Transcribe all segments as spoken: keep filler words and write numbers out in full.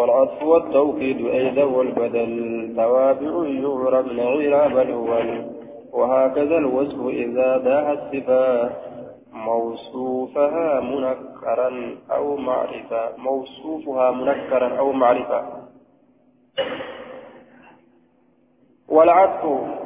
والعطف والتوكيد أيضا والبدل توابع يعربن عراب الأول وهكذا الوصف إذا داها الصفة موصوفها منكرا أو معرفة موصوفها منكرا أو معرفة والعطف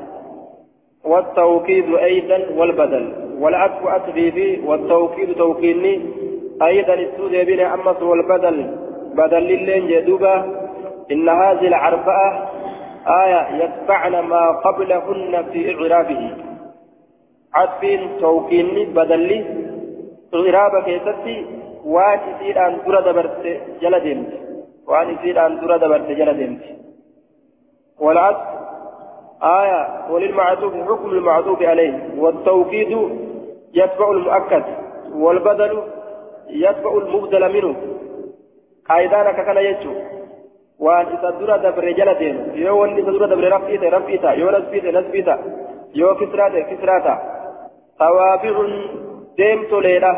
والتوكيد أيضا والبدل والعطف أتبيبي والتوكيد توكيدني أيضا السودة بنا أمس والبدل بدل للين جدوبة إن هذه الأربعة آية يتبعن ما قبلهن في إعرابه عطف توكيدني بدل إعراب كيستي وان يصير أن ترى دبرت جلدمت وان يصير أن ترى دبرت جلدمت والعطف آية وللمعطوف حكم المعطوف عليه والتوكيد يتبع المؤكد والبدل يتبع المبدل منه قاعدانا ككنا يجو وان إذا دبر جلدين يو ان إذا دبر رفيته رفيته يو نسبيته نسبيته يو كسراته كسراته توابع ديم تولينا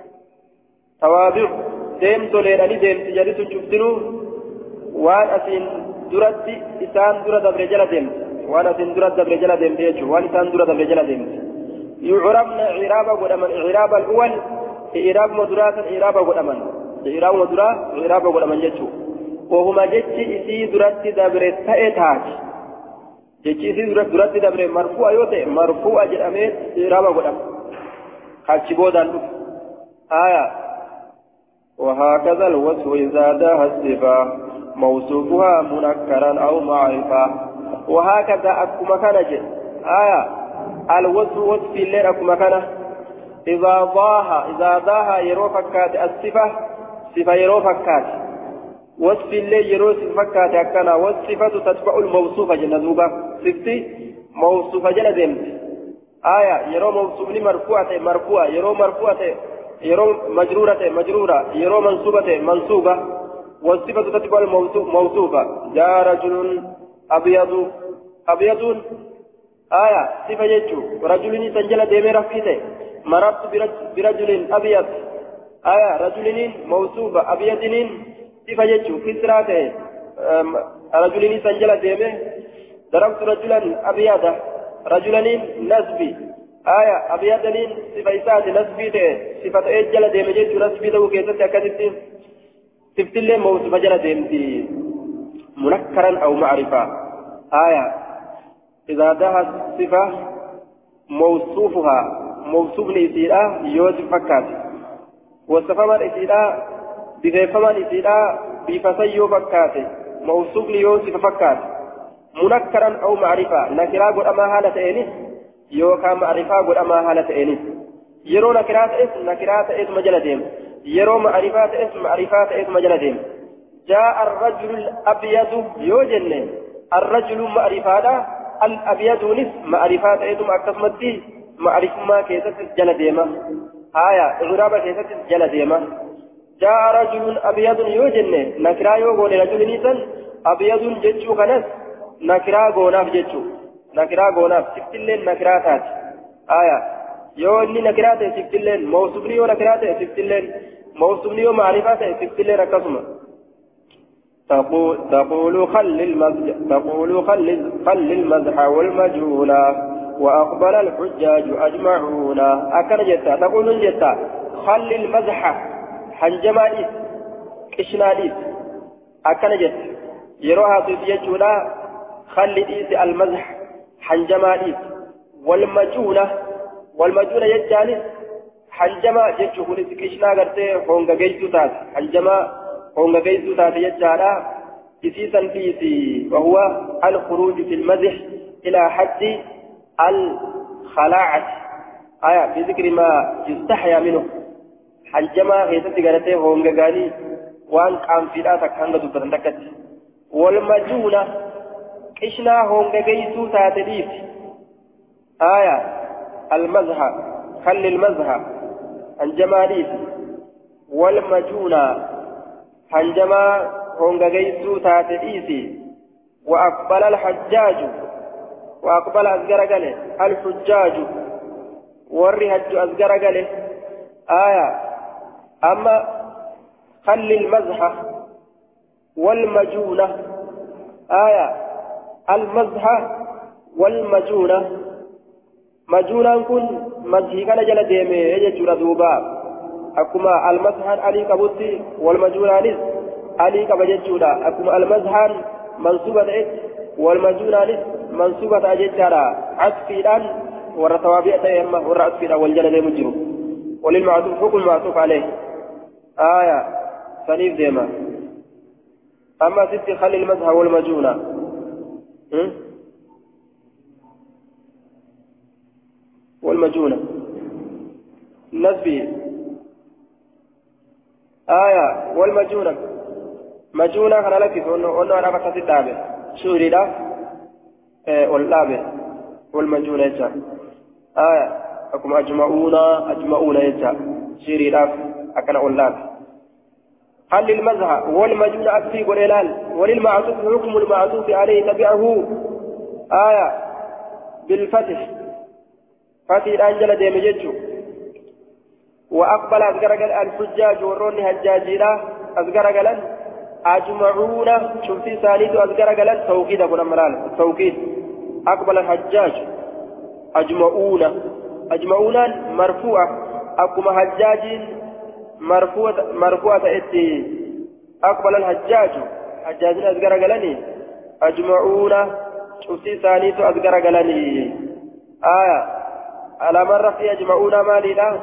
توابع ديم تولينا ديم تجاري سنشفتنو وان أسين درتي إسان درة دبر جلدين وان أسين درة دبر جلدين تيجو وان إسان درة دبر جلدين يعربنا عرابا قدما العراب الأول إعراب مدرات إعراب قدما إعراب مدرات إعراب قدما جتشو وهما جتشي إسي درتي دبر تأتاج جتشي إسي درتي دبر مرفوع يوتي مرفوع جراميت إعراب قدما خاتشبودا آية وهكذا الوصف إذا داها الصفة موصوفها منكرا أو معرفة وهكذا أكو مكان جد آية الوصف وصف الليل أكو مكانه إذا ضاها إذا ضاها يرو فكات الصفة صفة يرو فكات وصف الليل يرو فكات أكنا والصفة تتبع الموصوفة جنزوبة صفتي موصوفة جنزمت آية يرو موصوف مرفوعة مرفوعة يرو مرفوعة يرو مجرورة مجرورة يرو منصوبة منصوبة والصفة تتبع الموصوفة جاء رجل أبيض أبيض آية صفة يجو رجل سنجل ديمي رفيته مررت برجل أبيض آية رجل موصوفة أبيض صفة يجو كسراته رجل سنجل ديمي ضربت رجلا أبيض رجل نسبي آية أبيض صفة إساءة نسبي صفة إجل ديمي جيجو نسبي له كيست أكاديم صفة اللي موصوفة جل ديمتي منكرا أو معرفة آية إذا دهت صفة موصوفها موصوف لإسيرا يوسف فكات وصفما الإسيرا بفما الإسيرا بفسيو فكات موصوف ليوسف فكات منكرا أو معرفة نكرا قد أما هالة إنس يوكا معرفة قد أما هالة إنس يرو نكرات اسم نكرات اسم جلدهم يرو معرفات اسم معرفات اسم جلدهم جاء الرجل الأبيض يوجن الرجل معرفة الأبيض نس معرفات اسم أكسمتي معرفة ما كيست جلدهما آية غرابة كيست جلدهما جاء رجل أبيض يوجن نكرا يوغون رجل نسا أبيض جتشو كنس نكرا غوناف جتشو نكرا غوناف سكتلين نكراتات آية yoo inni nakiraa ta'e siftilleen mawsuufni yoo nakiraa ta'e siftilleen mawsuufni yoo maarifaa ta'e siftilleen akkasuma تقول خل المزح تقول خل خل المزح والمجهول وأقبل الحجاج أجمعون أكن جتا تقول جتا خل المزح حنجماليس كشناليس أكن جت يروها تيجولا خل إيس المزح حنجماليس والمجهول والمجهول يجاني حنجما جتشو كنت كشنا غرتي هونغا جيتو تات حنجما هونغا جيتو تات يجانا إسيسا فيسي وهو الخروج في المزح إلى حد الخلاعة آية بذكر ما يستحيا منه حنجما غيتتي غرتي هونغا غاني وان قام في راسك هنغا تبتندكت والمجهول كشنا هونغا جيتو تات ليف آية المزح خل المزح عن جماليس والمجونة عن جما هونغايسو تاتيسي وأقبل الحجاج وأقبل أزغرغله الحجاج والرهج أزغرغله آية أما خل المزح والمجونة آية المزحة والمجونة مجونة كن مزحي كان جل ديمي يجور دوبا أكما المزحان علي كبوتي والمجونة علي كبجتشورا أكما المزحان منصوبة إت والمجونة منصوبة أجتشارا عطفيدان ورتوابع تيمة ورأسفيدا والجلد مجرو وللمعطوف حكم المعطوف عليه آية سنيف ديما أما ست خلي المزحة والمجونة والمجونة نسبي آية والمجونة مجونة خنا لك أنه أنه أنا بكتب التابع شوري لا إيه والتابع والمجونة يجا آية أكم أجمعون أجمعون يجا شيري لا أكن والتابع هل المزحة والمجونة أكفي والإلال وللمعطوف حكم المعطوف عليه تبعه آية بالفتح فتح الأنجل ديمججو وأقبل أذكرك الحجاج وروني هجاجيلا أذكرك لن أجمعون شفتي ثانيت أذكرك لن توكيد أبو نمرال توكيد أقبل الحجاج أجمعون أجمعون مرفوعة أقوم حجاج مرفوعة مرفوعة إتي أقبل الحجاج حجاج أذكرك لني أجمعون شفتي ثانيت أذكرك لني آية على مرة في أجمعون مالي لا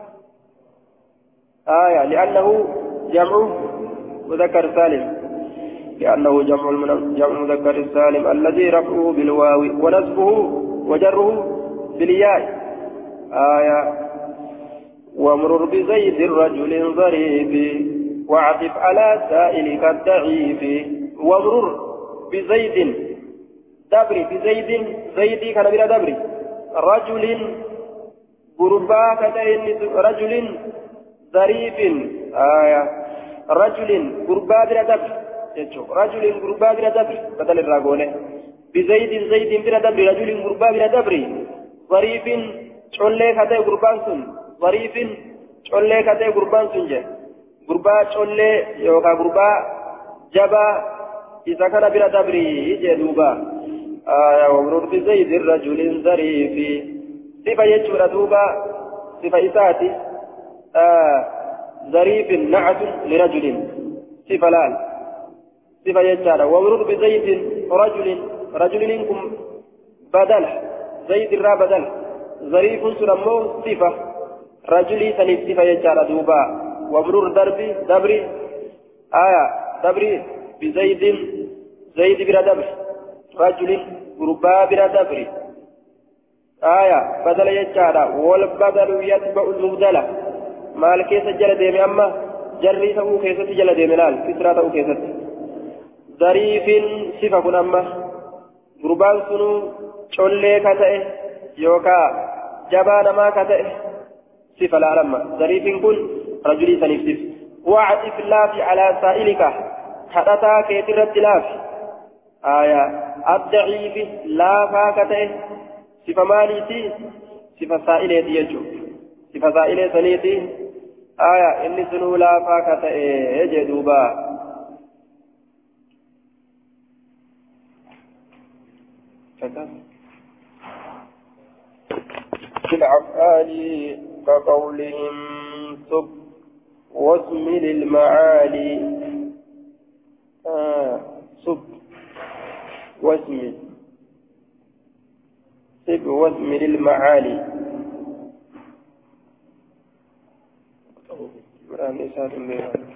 آية لأنه جمع مذكر سالم لأنه جمع جمع مذكر سالم الذي رفعه بالواو ونصبه وجره بالياء آية وامرر بزيد رجل ظريف واعطف على سائلك الضعيف وامرر بزيد دبري بزيد زيدي كان بلا دبري رجل غربا كتين رجل ظريف آية رجل غربا بلا دبر رجل غربا بلا دبر بدل الراغونه بزيد زيد بلا دبر رجل غربا بلا دبر ظريف چولے کتے غربان سن ظريف چولے کتے غربان سن جے غربا چولے یوکا غربا جبا اذا كان بلا دبر جے دوبا آية ومرور بزيد الرجل ظريف صفة يجور دوبا صفة إساتي آه ظريف نعت لرجل صفة لال صفة يجار ومرور بزيد رجل رجل منكم بدل زيد الرا بدل ظريف سلمو صفة رجلي سنيف صفة يجار دوبا ومرور دربي دبري آية دبري بزيد زيد بلا دبر رجل غربا بلا دبر آية بدل يجار والبدل يتبع المبدلة مال كيس جل ديمي أما جري تبو كيس جل ديمي لال كسرى تبو كيس ظريف صفة كن أما غربان سنو شولي كتئه يوكا جبان ما كتئه صفة لا لما ظريف كن رجلي سنف صف وعطف الله على سائلك حتى كيتر التلاف آية الضعيف لا فاكتئه صفة ماليتي صفة سائلة يجو صفة سائلة سنيتي آية إني سنو لا فاكتئه يجدوبا في الأفعال كقولهم سب واسم للمعالي آه سب واسم سب واسم للمعالي مرام إساد